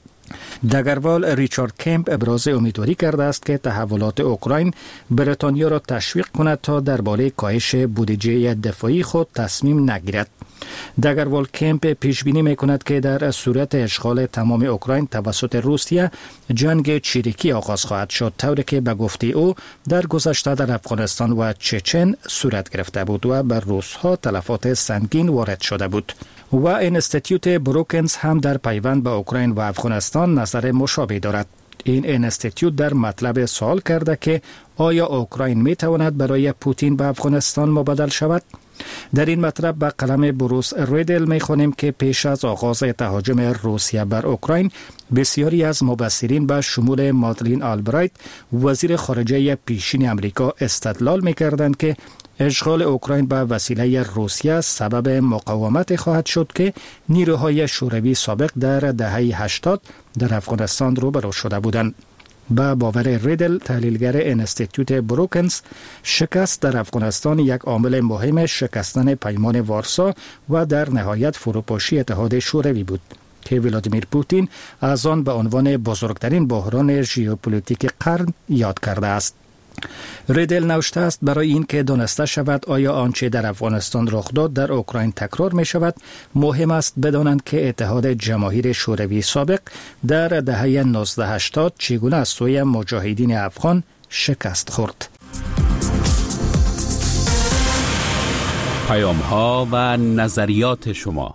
[SPEAKER 2] دگروال ریچارد کمپ ابراز امیدواری کرده است که تحولات اوکراین بریتانیا را تشویق کند تا درباره کاهش بودجه دفاعی خود تصمیم نگیرد. دگروال کمپ پیش بینی می‌کند که در صورت اشغال تمام اوکراین توسط روسیه جنگ چریکی آغاز خواهد شد، طوری که به گفته او در گذشته در افغانستان و چچن صورت گرفته بود و بر روس‌ها تلفات سنگین وارد شده بود. و انستیتیوت بروکنز هم در پیوند به اوکراین و افغانستان نظر مشابه دارد. این انستیتیوت در مطلب سوال کرده که آیا اوکراین می تواند برای پوتین به افغانستان مبادل شود؟ در این مطلب به قلم بروس ریدل می خوانیم که پیش از آغاز تهاجم روسیه بر اوکراین بسیاری از مبصرین به شمول مادلین آلبرایت وزیر خارجه پیشین امریکا استدلال می کردند که اشغال اوکراین به وسیله روسیه سبب مقاومت خواهد شد که نیروهای شوروی سابق در دهه هشتاد در افغانستان روبرو شده بودند. با باور ریدل تحلیلگر انستیتیوت بروکنز، شکست در افغانستان یک عامل مهم شکستن پیمان وارسا و در نهایت فروپاشی اتحاد شوروی بود که ولادیمیر پوتین از آن به عنوان بزرگترین بحران ژئوپلیتیک قرن یاد کرده است. ریدل نوشته است برای این که دانسته شود آیا آنچه در افغانستان رخ داد در اوکراین تکرار می شود، مهم است بدانند که اتحاد جماهیر شوروی سابق در دهه نوزده هشتاد چگونه از سوی مجاهدین افغان شکست خورد.
[SPEAKER 6] پیام ها و نظریات شما.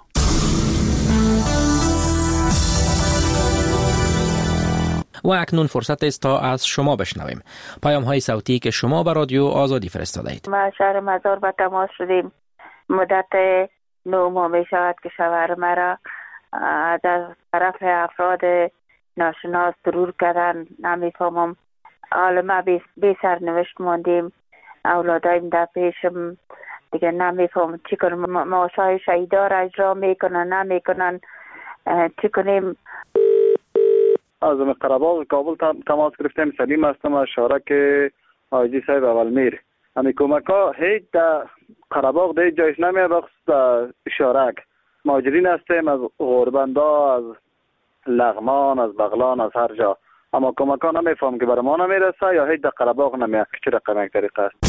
[SPEAKER 14] و اکنون فرصت است تا از شما بشنویم پیام های صوتی که شما به رادیو آزادی فرستاده اید.
[SPEAKER 22] ما شهر مزار با تماس شدیم. مدت نو ماه می شود که شوهر مرا از طرف افراد ناشناس ضرور کردن. نمیفهمم. حالا ما بی سرنوشت ماندیم. اولادایم در پیشم دیگه نمیفهمم چی کنم. معاشای شهیدا را اجرا میکنن نمیکنن چی کنیم.
[SPEAKER 23] از قره‌باغ کابل تماس گرفتیم. سلیم هستم از شارک حاجی صاحب اولمیر. امی کمک ها هیچ در قره‌باغ در جایش نمیه بخصوص شارک. مهاجرین هستیم از غربندا، از لغمان، از بغلان، از هر جا. اما کمک ها نمیفهم که برای ما نمیرسه یا هیچ در قره باغ نمیاد که چه رقم یک طریقه است.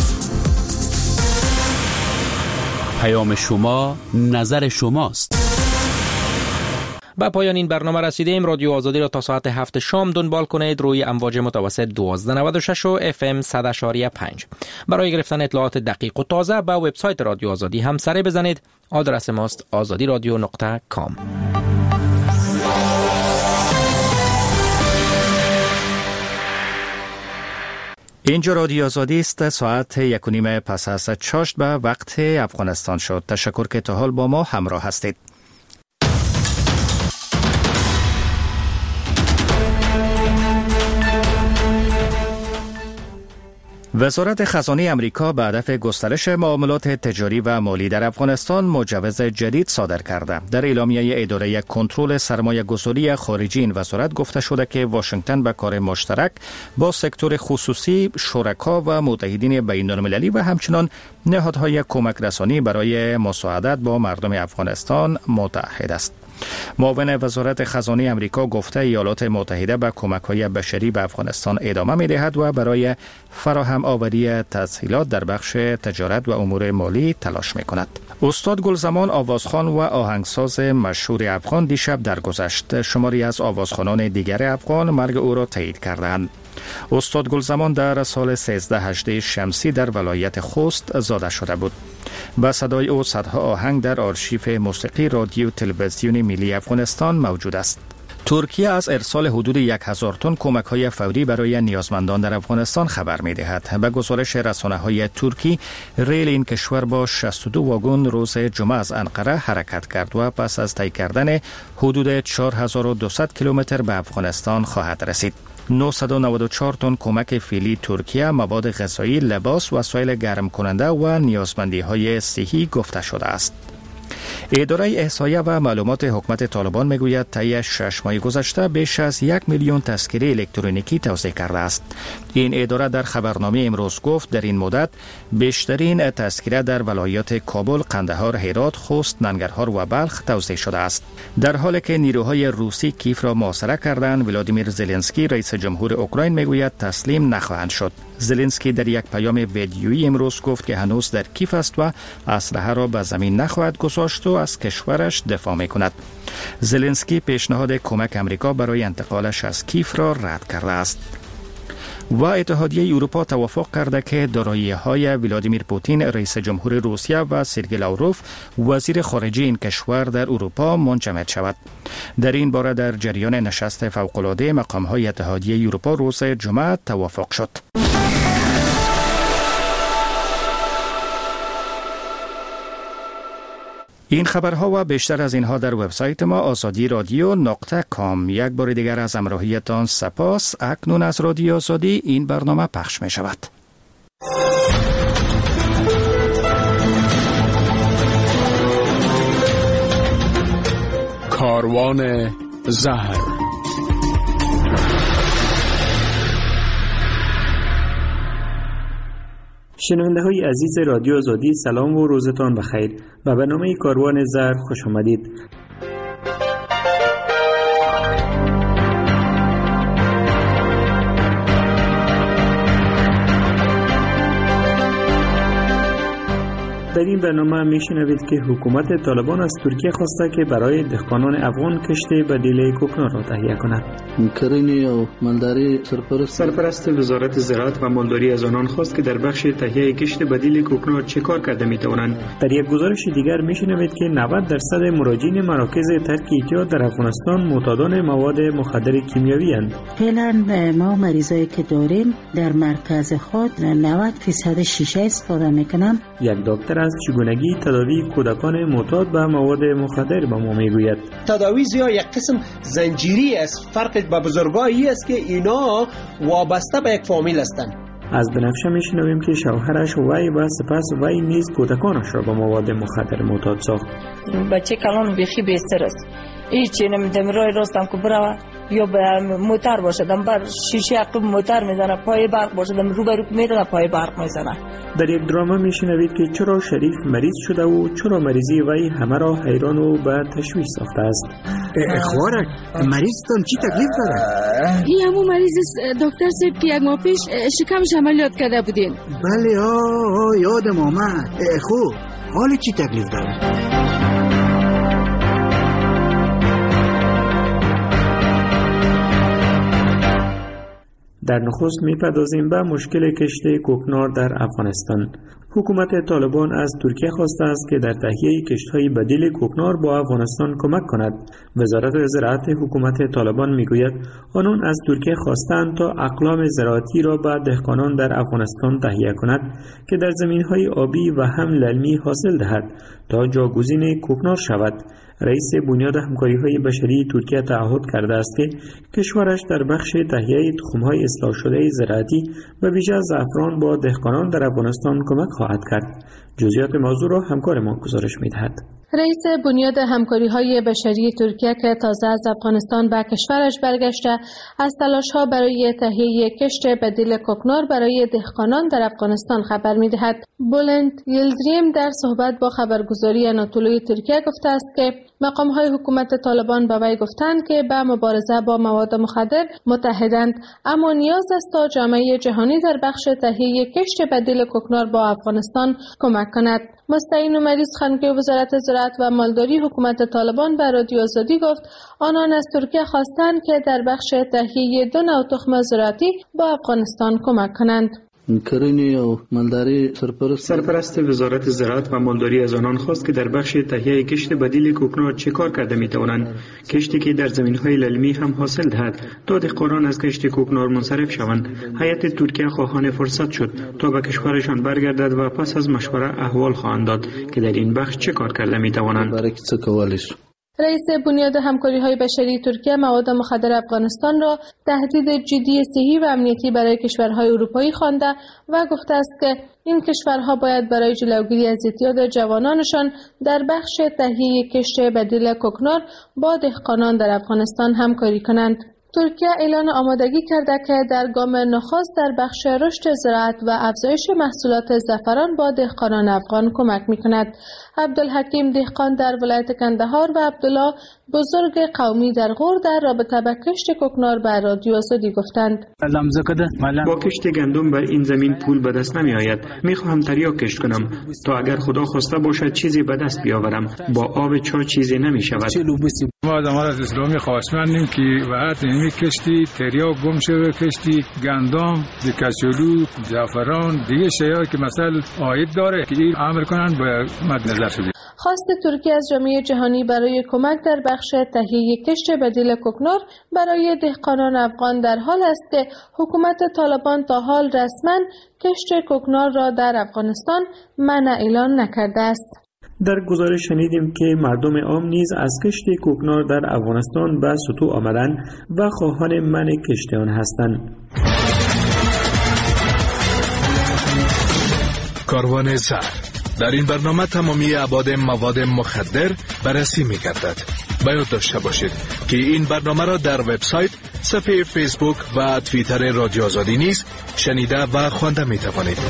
[SPEAKER 6] پیام شما نظر شماست.
[SPEAKER 14] با پایان این برنامه رسیدیم. رادیو آزادی را تا ساعت هفت شام دنبال کنید روی امواج متوسط دوازده نود و شش و اف ام صد و پنج. برای گرفتن اطلاعات دقیق و تازه با وبسایت رادیو آزادی هم سر بزنید. آدرس ماست آزادی رادیو نقطه کام.
[SPEAKER 2] اینجا رادیو آزادی است. ساعت یک و نیم پس از چاشت به وقت افغانستان شد. تشکر که تا حال با ما همراه هستید. وزارت خزانه امریکا به هدف گسترش معاملات تجاری و مالی در افغانستان مجوز جدید صادر کرده. در اعلامیه اداره کنترل سرمایه گذاری خارجی این وزارت گفته شده که واشنگتن به کار مشترک با سکتور خصوصی، شرکا و متحدین بین المللی و همچنان نهادهای کمک رسانی برای مساعدت با مردم افغانستان متحد است. معاون وزارت خزانه امریکا گفته ایالات متحده به کمک‌های بشری به افغانستان ادامه می‌دهد و برای فراهم آوری تسهیلات در بخش تجارت و امور مالی تلاش می‌کند. استاد گلزمان آوازخوان و آهنگساز مشهور افغان دیشب درگذشت. شماری از آوازخوانان دیگر افغان مرگ او را تایید کردند. استاد گلزمان در سال سیزده هجده شمسی در ولایت خوست زاده شده بود. با صدای او صدها آهنگ در آرشیف موسیقی رادیو تلویزیون ملی افغانستان موجود است. ترکیه از ارسال حدود یک هزار تن کمک‌های فوری برای نیازمندان در افغانستان خبر می‌دهد. به گزارش رسانه‌های ترکی، ریل این کشور با شصت و دو واگن روز جمعه از انقره حرکت کرد و پس از طی کردن حدود چهار هزار و دویست کیلومتر به افغانستان خواهد رسید. نهصد و نود و چهار تن کمک فعلی ترکیه، مواد غذایی، لباس، وسایل گرم کننده و نیازمندی‌های صحی گفته شده است. اداره احصایه و معلومات حکومت طالبان میگوید طی شش ماه گذشته بیش از یک میلیون تذکره الکترونیکی توزیع کرده است. این اداره در خبرنامه امروز گفت در این مدت بیشترین تذکره در ولایات کابل، قندهار، هرات، خوست، ننگرهار و بلخ توزیع شده است. در حالی که نیروهای روسی کیف را محاصره کردند، ولادیمیر زلنسکی رئیس جمهور اوکراین میگوید تسلیم نخواهند شد. زلنسکی در یک پیام ویدیویی امروز گفت که هنوز در کیف است و اسلحه را به زمین نخواهد گذاشت و از کشورش دفاع میکند. زلنسکی پیشنهاد کمک امریکا برای انتقالش از کیف را رد کرده است. و اتحادیه اروپا توافق کرده که دارایی‌های ولادیمیر پوتین رئیس جمهور روسیه و سرگئی لاوروف وزیر خارجه این کشور در اروپا منجمد شود. در این باره در جریان نشست فوق‌العاده مقام‌های اتحادیه اروپا روز جمعه توافق شد. این خبرها و بیشتر از اینها در وبسایت ما آزادی رادیو نقطه کام. یک بار دیگر از همراهیتان سپاس. اکنون از رادیو آزادی این برنامه پخش می شود.
[SPEAKER 6] کاروان زهر.
[SPEAKER 5] شنونده های عزیز رادیو آزادی، سلام و روزتان بخیر. به برنامه کاروان زهر خوش آمدید. در این برنامه میشنوید که حکومت طالبان از ترکیه خواسته که برای دهقانان افغان کشتی بدیل کوکنار را تهیه کند.
[SPEAKER 8] کرنی و مالداری سرپرست
[SPEAKER 5] سرپرست وزارت زراعت و مالداری از آنان خواست که در بخش تهیه کشت بدیل کوکنار چه کار کرده میتوانند. در یک گزارش دیگر میشنوید که نود درصد مراجعین مراکز ترک اعتیاد در افغانستان معتادان مواد مخدر کیمیایی اند.
[SPEAKER 9] فعلا ما مریضایی که داریم در مرکز خود نود درصد شیشه استفاده میکنن.
[SPEAKER 5] یک دکتر از چگونگی تداوی کودکان معتاد به مواد مخدر به ما میگوید.
[SPEAKER 24] تداوی زیاد یک قسم زنجیری است. فرقش با بزرگایی است که اینا وابسته به یک فامیل هستند.
[SPEAKER 5] از بنفشه میشنویم که شوهرش وی و سپس وی نیز کودکانش را به مواد مخدر معتاد ساخت.
[SPEAKER 25] بچه کلان بیخی بیستر است.
[SPEAKER 3] هیچی نمیدم. راه راستم که بروه یا به موتر باشدم بر شیشه عقب موتر میزنه، پای برق باشدم رو برو میدنه پای برق میزنه.
[SPEAKER 5] در یک دراما میشنوید که چرا شریف مریض شده و چرا مریضی وی همه را حیران و به تشویش ساخته است.
[SPEAKER 10] خوارک مریضتان چی تکلیف داره؟
[SPEAKER 11] این همون مریض دکتر سیب که یک ماه پیش شکمش عملیات کرده بودین.
[SPEAKER 10] بله آه یادم آمد. خوب حال چی تکلیف داره؟
[SPEAKER 5] در نخست می‌پردازیم به مشکل کشتی کوکنار در افغانستان. حکومت طالبان از ترکیه خواسته است که در تهیه کشت‌های بدیل کوکنار با افغانستان کمک کند. وزارت زراعت حکومت طالبان میگوید آنان از ترکیه خواستند تا اقلام زراعتی را به دهقانان در افغانستان تهیه کند که در زمین‌های آبی و هم للمی حاصل دهد تا جاگزین کوکنار شود. رئیس بنیاد همکاری‌های بشری ترکیه تعهد کرده است که کشورش در بخش تهیه تخم‌های اصلاح شده زراعتی و ویژه زعفران با دهقانان در افغانستان کمک خواهد کرد. جزئیات موضوع را همکار ما گزارش می‌دهد.
[SPEAKER 12] رئیس بنیاد همکاری‌های بشری ترکیه که تازه از افغانستان به کشورش برگشته از تلاش‌ها برای تهیه کشت بدیل کوکنار برای دهقانان در افغانستان خبر می‌دهد. بولند یلدریم در صحبت با خبرگزاری آناتولوی ترکیه گفته است که مقام‌های حکومت طالبان به وی گفتند که به مبارزه با مواد مخدر متحدند، اما نیاز است تا جامعه جهانی در بخش تهیه کشت بدیل کوکنار با افغانستان کمک کند. مستعین عمری سخنگوی وزارت زراعت و مالداری حکومت طالبان به رادیو آزادی گفت آنان از ترکیه خواستند که در بخش تهیه دو نوع تخم زراعتی با افغانستان کمک کنند.
[SPEAKER 8] کرنی و مالداری سرپرست
[SPEAKER 5] سرپرست وزارت زراعت و مالداری از آنان خواست که در بخش تهیه کشت بدیل کوکنار چه کار کرده می توانند، کشتی که در زمین‌های للمی هم حاصل دهد تا دهقانان از کشت کوکنار منصرف شوند. هیئت ترکیه خواهان فرصت شد تا به کشورشان برگردد و پس از مشوره احوال خواهند داد که در این بخش چه کار کرده می توانند.
[SPEAKER 8] برای چه کوالش
[SPEAKER 12] رئیس بنیاد همکاری‌های بشری ترکیه مواد مخدر افغانستان را تهدید جدی صحی و امنیتی برای کشورهای اروپایی خوانده و گفته است که این کشورها باید برای جلوگیری از اعتیاد جوانانشان در بخش تهیه کشت بدیل کوکنار با دهقانان در افغانستان همکاری کنند. ترکیه اعلان آمادگی کرده که در گام نخست در بخش رشد زراعت و افزایش محصولات زعفران با دهقانان افغان کمک می‌کند. عبدالحکیم دهقان در ولایت کندهار و عبدالله بزرگ قومی در غور در رابطه با کشت کوکنار به رادیو آزادی گفتند.
[SPEAKER 5] با کشت گندم بر این زمین پول به دست نمی آید. می خواهم تریاک کشت کنم تا اگر خدا خواسته باشد چیزی به دست بیاورم. با آب چا چیزی نمی شود.
[SPEAKER 25] ما از امارت اسلامی خواستمندیم که وقت نمی کشتی تریاک گم شده، کشتی گندم، کچالو، زعفران، دیگه شیایی که مثلا عاید داره که این عمل کنن به مد نظر شده.
[SPEAKER 12] خواست ترکیه از جامعه جهانی برای کمک در بخش تهیه کشت بدیل کوکنار برای دهقانان افغان در حال است که حکومت طالبان تا حال رسما کشت کوکنار را در افغانستان منع اعلان نکرده است.
[SPEAKER 5] در گزارش شنیدیم که مردم عام نیز از کشت کوکنار در افغانستان به سطوح آمدند و خواهان منع کشت آن هستند.
[SPEAKER 26] کاروان زهر در این برنامه تمامی ابعاد مواد مخدر بررسی می‌گردد. باید داشته باشید که این برنامه را در وبسایت، صفحه فیسبوک و توییتر رادیو آزادی نیز شنیده و خوانده می‌توانید.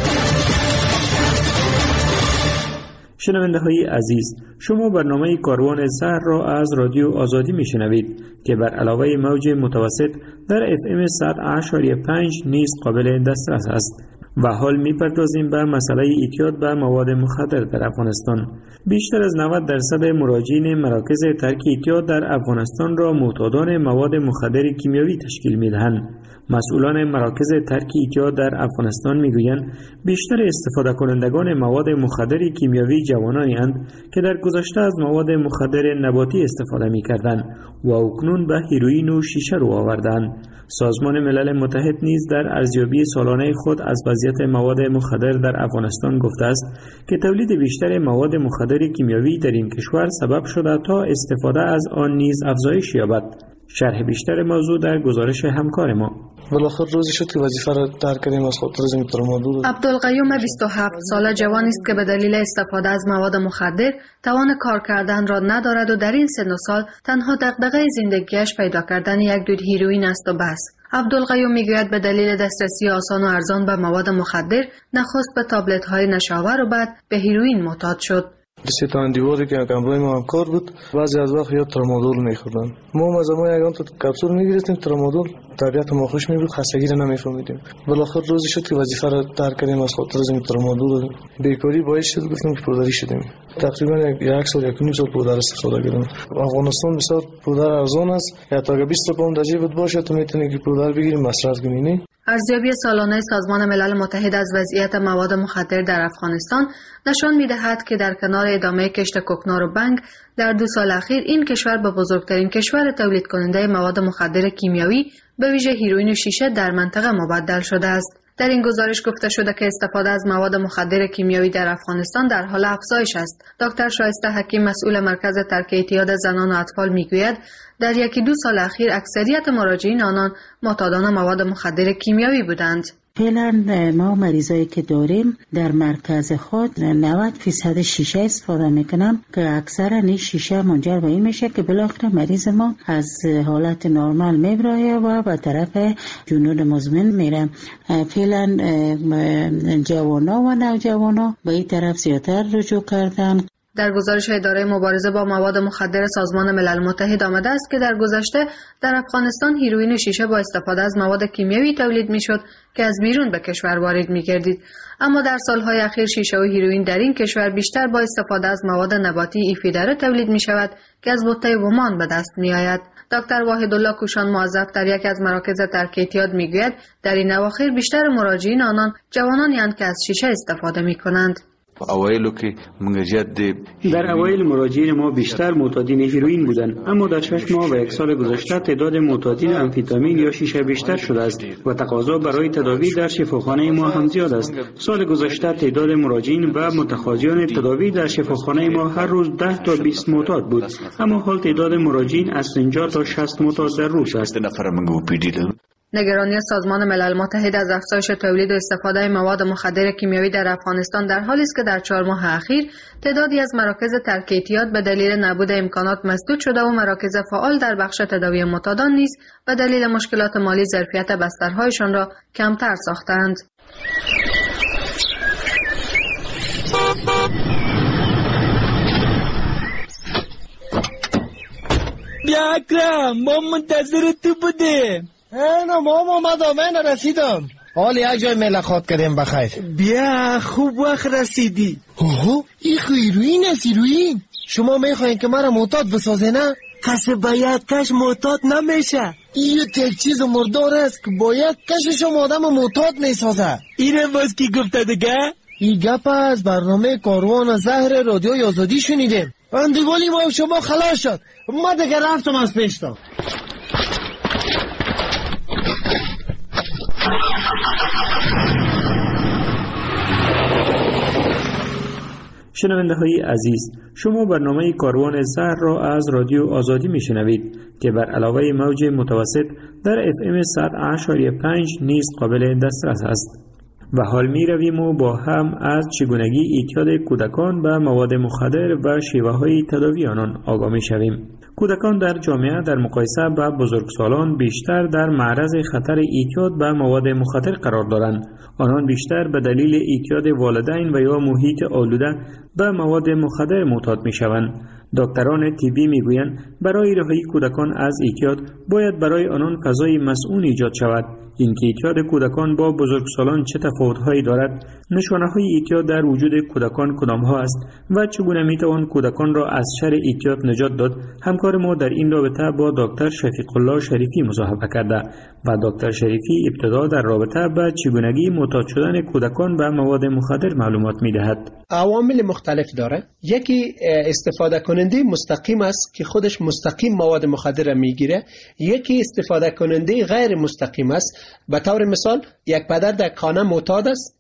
[SPEAKER 5] شنونده های عزیز، شما برنامه کاروان زهر را از رادیو آزادی میشنوید که بر علاوه موج متوسط در اف ام صد و هشت و پنج نیز قابل دسترس است. و حال میپردازیم به مسئله اعتیاد به مواد مخدر در افغانستان. بیشتر از نود درصد مراجعین مراکز ترک اعتیاد در افغانستان را معتادان مواد مخدر کیمیاوی تشکیل میدهند. مسئولان مراکز ترک اعتیاد در افغانستان میگویند بیشتر استفاده کنندگان مواد مخدر کیمیاوی جوانانی اند که در گذشته از مواد مخدر نباتی استفاده میکردند و اکنون به هیروئین و شیشه رو آوردند. سازمان ملل متحد نیز در ارزیابی سالانه خود از وضعیت مواد مخدر در افغانستان گفته است که تولید بیشتر مواد مخدر کیمیاوی در این کشور سبب شده تا استفاده از آن نیز افزایش یابد. شرح بیشتر موضوع در گزارش همکار ما.
[SPEAKER 1] بالاخره روزی شد که وظیفه را ترک کردیم از خاطر ضمن ترامادول.
[SPEAKER 12] عبدالقیوم بیست و هفت ساله جوانی است که به دلیل استفاده از مواد مخدر توان کار کردن را ندارد و در این سن و سال تنها دغدغه زندگیش پیدا کردن یک دود هیروئین است و بس. عبدالقیوم میگوید به دلیل دسترسی آسان و ارزان به مواد مخدر نخست به تابلت های نشاور و بعد به هیروئین معتاد شد.
[SPEAKER 1] سیتان دیواری که همراه ما همکار بود بعضی از وقت یا ترامادول میخوردن. ما از ما یگان تا کپسول میگرفتیم ترامادول، طبیعت ما خوش میبود، خستگی را نمیفهمیدیم. بالاخره روزی شد که وظیفه را ترک کردیم از خاطر ضمن ترامادول. بیکاری باعث شد گفتیم که پودری شدیم. تقریبا یک سال یک نیم سال پودر استفاده کردم. افغانستان بسیار پودر ارزان است. یا تا بیست پوند در جیبت باشه تو میتونی که پودر بگیری مصرف کنی.
[SPEAKER 12] ارزیابی سالانه سازمان ملل متحد از وضعیت مواد مخدر در افغانستان نشان می‌دهد که در کنار ادامه کشت کوکنار و بنگ در دو سال اخیر این کشور به بزرگترین کشور تولید کننده مواد مخدر کیمیایی به ویژه هیروئین و شیشه در منطقه مبدل شده است. در این گزارش گفته شده که استفاده از مواد مخدر کیمیایی در افغانستان در حال افزایش است. دکتر شایسته حکیم مسئول مرکز ترک اعتیاد زنان و اطفال میگوید در یکی دو سال اخیر اکثریت مراجعین آنان معتادان مواد مخدر کیمیایی بودند.
[SPEAKER 9] فعلا ما مریضایی که داریم در مرکز خود نود فیصد شیشه استفاده میکنم که اکثر این شیشه منجر به این میشه که بالاخره مریض ما از حالت نرمال میبره و به طرف جنون مزمن میره. فعلا جوانا و نوجوانا به این طرف زیادتر رجوع کردن.
[SPEAKER 12] در گزارش اداره مبارزه با مواد مخدر سازمان ملل متحد آمده است که در گذشته در افغانستان هیروئین و شیشه با استفاده از مواد کیمیایی تولید میشد که از بیرون به کشور وارد میگردید. اما در سالهای اخیر شیشه و هیروئین در این کشور بیشتر با استفاده از مواد نباتی ایفیدره تولید می شود که از بوته ومان به دست می آید. دکتر واحدالله کوشان موظف در یکی از مراکز ترک اعتیاد میگوید در این اواخر بیشتر مراجعین آنان جوانانی اند که از شیشه استفاده می کنند.
[SPEAKER 5] در اوایل مراجعین ما بیشتر معتادین هیروئین بودند، اما در شش ماه و یک سال گذشته تعداد معتادین آمفتامین یا شیشه بیشتر شده است و تقاضا برای تداوی در شفاخانه ما هم زیاد است. سال گذشته تعداد مراجعین و متقاضیان تداوی در شفاخانه ما هر روز ده تا بیست معتاد بود، اما حال تعداد مراجعین از پنجاه تا شصت معتاد در روز است.
[SPEAKER 12] نگرانی سازمان ملل متحد از افزایش تولید و استفاده مواد مخدر کیمیایی در افغانستان در حالی است که در چهار ماه اخیر تعدادی از مراکز ترک اعتیاد به دلیل نبود امکانات مسدود شده و مراکز فعال در بخش تداوی معتادان نیز به دلیل مشکلات مالی ظرفیت بسترهایشان را کمتر ساختند.
[SPEAKER 4] بیا اکرم، ما منتظر تو بودیم.
[SPEAKER 13] اینا ما اومدم، من رسیدم. حال یک جای ملاقات کردیم بخیر.
[SPEAKER 4] بیا خوب وقت رسیدی.
[SPEAKER 13] اوه این هیروئین است، هیروئین. شما میخواین که مرا معتاد بسازه نه؟
[SPEAKER 4] کسی باید کش معتاد نمیشه.
[SPEAKER 13] این یک چیز مردار است که باید کشش آدم معتاد میسازه.
[SPEAKER 4] اینه باز کی گفته دیگه؟
[SPEAKER 13] این گپ از برنامه کاروان زهر رادیوی آزادی شنیدیم. اندیوالی ما شما خلاص شد. ما دیگه رفتم از پیشتا.
[SPEAKER 5] شنونده های عزیز، شما برنامه کاروان زهر را از رادیو آزادی می شنوید که بر علاوه موج متوسط در اف ام صد و هشت ممیز پنج نیز قابل دسترس است. و حال می رویم و با هم از چگونگی اعتیاد کودکان به مواد مخدر و شیوه های تداوی آنان آگاه می شویم. کودکان در جامعه در مقایسه با بزرگسالان بیشتر در معرض خطر اعتیاد به مواد مخدر قرار دارند. آنان بیشتر به دلیل اعتیاد والدین و یا محیط آلوده به مواد مخدر معتاد می شوند. دکتران طبی می گویند برای رهایی کودکان از اعتیاد باید برای آنان فضای مسئول ایجاد شود. اینکه اعتیاد کودکان با بزرگسالان چه تفاوت‌هایی دارد، نشانه‌های اعتیاد در وجود کودکان کدام‌ها است و چگونه می‌توان کودکان را از شر اعتیاد نجات داد، همکار ما در این رابطه با دکتر شفیق الله شریفی مصاحبه کرده و دکتر شریفی ابتدا در رابطه با چگونگی معتاد شدن کودکان به مواد مخدر معلومات می‌دهد.
[SPEAKER 24] عوامل مختلف داره. یکی استفاده کننده مستقیم است که خودش مستقیم مواد مخدر میگیره، یکی استفاده کننده غیر مستقیم است. به طور مثال یک پدر در خانه معتاد است،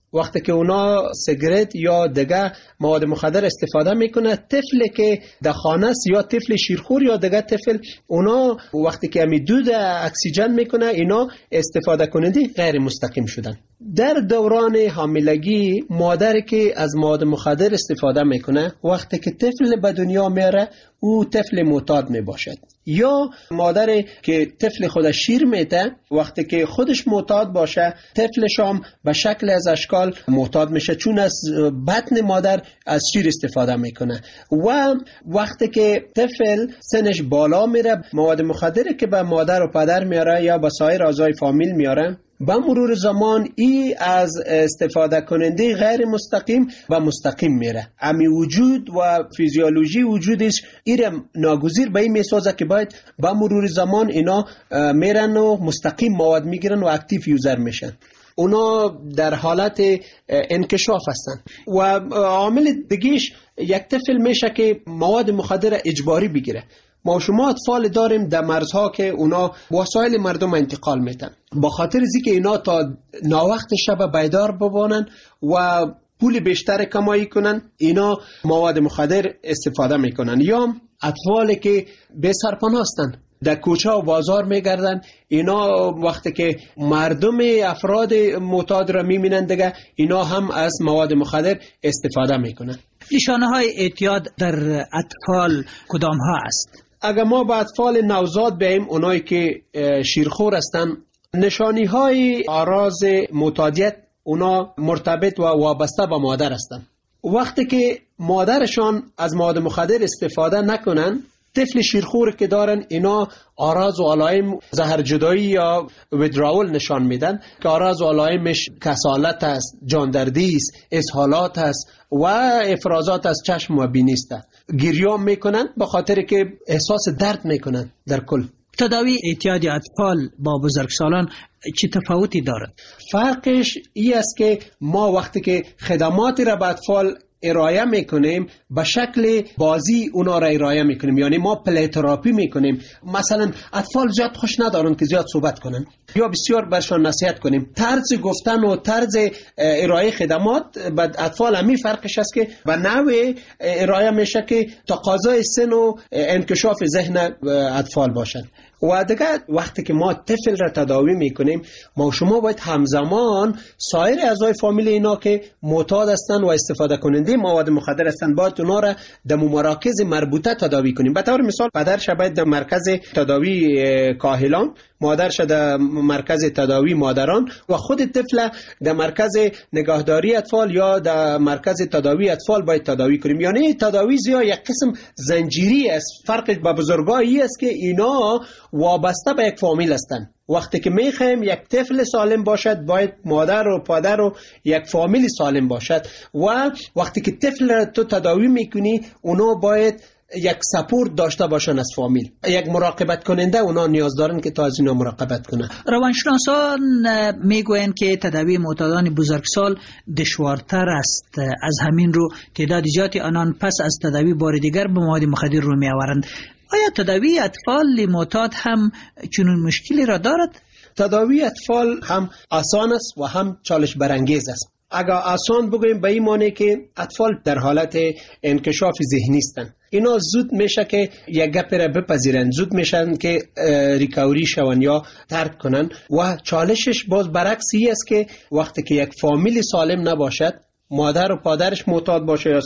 [SPEAKER 24] وقتی که اونا سیگرت یا دیگه مواد مخدر استفاده میکنه، طفلی که در خانه است یا طفل شیرخور یا دیگه طفل، اونا وقتی که امی دود اکسیژن میکنه اینا استفاده کننده غیر مستقیم شدن. در دوران حاملگی مادری که از مواد مخدر استفاده میکنه وقتی که طفل به دنیا میاره او طفل معتاد می باشد. یا مادری که طفل خودش شیر میده وقتی که خودش معتاد باشه طفلش هم به شکل از اشکال معتاد میشه، چون از بطن مادر از شیر استفاده میکنه. و وقتی که طفل سنش بالا میره مواد مخدری که به مادر و پدر میاره یا به سایر اعضای فامیل میاره، با مرور زمان ای از استفاده کننده غیر مستقیم و مستقیم میره. امی وجود و فیزیولوژی وجودش ایرم ناگزیر به این میسازه که باید با مرور زمان اینا میرن و مستقیم مواد میگیرن و اکتیو یوزر میشن. اونا در حالت انکشاف هستن. و عامل دیگیش یک طفل میشه که مواد مخدر اجباری بگیره. ما شما اطفال داریم در مرزها که اونا وسایل مردم انتقال میتن، با خاطر ازی که اینا تا ناوقت شب بیدار بمانن و پول بیشتر کمایی کنن اینا مواد مخدر استفاده میکنن. یا اطفالی که بے سرپناه هستن در کوچه و بازار میگردن، اینا وقتی که مردم افراد معتاد را میبینن دیگه اینا هم از مواد مخدر استفاده میکنن.
[SPEAKER 15] نشانه های اعتیاد در اطفال کدام ها است؟
[SPEAKER 24] اگر ما با اطفال نوزاد بیم، اونایی که شیرخور هستن، نشانی های اعراض معتادیت اونا مرتبط و وابسته به مادر هستن. وقتی که مادرشان از مواد مخدر استفاده نکنن، طفل شیرخور که دارن اینا اعراض و علائم زهر جدایی یا ودراول نشان میدن که اعراض و علائمش کسالت است، جاندردی است، اسهالات است و افرازات از چشم و بینی است. گریه میکنن به خاطر که احساس درد میکنن. در کل
[SPEAKER 15] تداوی اعتیاد اطفال با بزرگسالان چه تفاوتی دارد؟
[SPEAKER 24] فرقش این است که ما وقتی که خدماتی را به اطفال ارائه میکنیم به شکل بازی اونا را ارائه میکنیم، یعنی ما پلی تراپی میکنیم. مثلا اطفال زیاد خوش ندارن که زیاد صحبت کنن یا بسیار برشان نصیحت کنیم. طرز گفتن و طرز ارائه خدمات به اطفال همین فرقش است که به نوع ارائه میشه که تقاضای سن و انکشاف ذهن اطفال باشد. و دیگه وقتی که ما طفل را تداوی میکنیم ما شما باید همزمان سایر اعضای فامیل اینا که معتاد هستن و استفاده کننده مواد مخدر هستن باید اونا را در مراکز مربوطه تداوی کنیم. به طور مثال پدرش باید در مرکز تداوی کاهلان، مادرش در مرکز تداوی مادران و خود طفل در مرکز نگهداری اطفال یا در مرکز تداوی اطفال باید تداوی کنیم. یعنی تداوی زیاد یک قسم زنجیری است. فرق با بزرگایی است که اینا وابسته به یک فامیل هستند. وقتی که میخوایم یک طفل سالم باشد باید مادر و پدر و یک فامیل سالم باشد. و وقتی که طفل را تو تداوی میکنی اونا باید یک سپورت داشته باشن از فامیل، یک مراقبت کننده اونا نیاز دارن که تا از اینا مراقبت کنه.
[SPEAKER 15] روانشناسان میگویند که تداوی معتادان بزرگسال دشوارتر است، از همین رو تعداد زیادی آنان پس از تداوی بار دیگر به مواد مخدر رو میآورند. آیا تداوی اطفال معتاد هم چنین مشکلی را دارد؟
[SPEAKER 24] تداوی اطفال هم آسان است و هم چالش برانگیز است. اگر آسان بگویم به این معنی که اطفال در حالت انکشاف ذهنی هستند، اینا زود میشه که یک گپ را بپذیرن، زود میشن که ریکاوری شون یا ترک کنن. و چالشش باز برعکس است که وقتی که یک فامیل سالم نباشد، مادر و پدرش معتاد باشه یا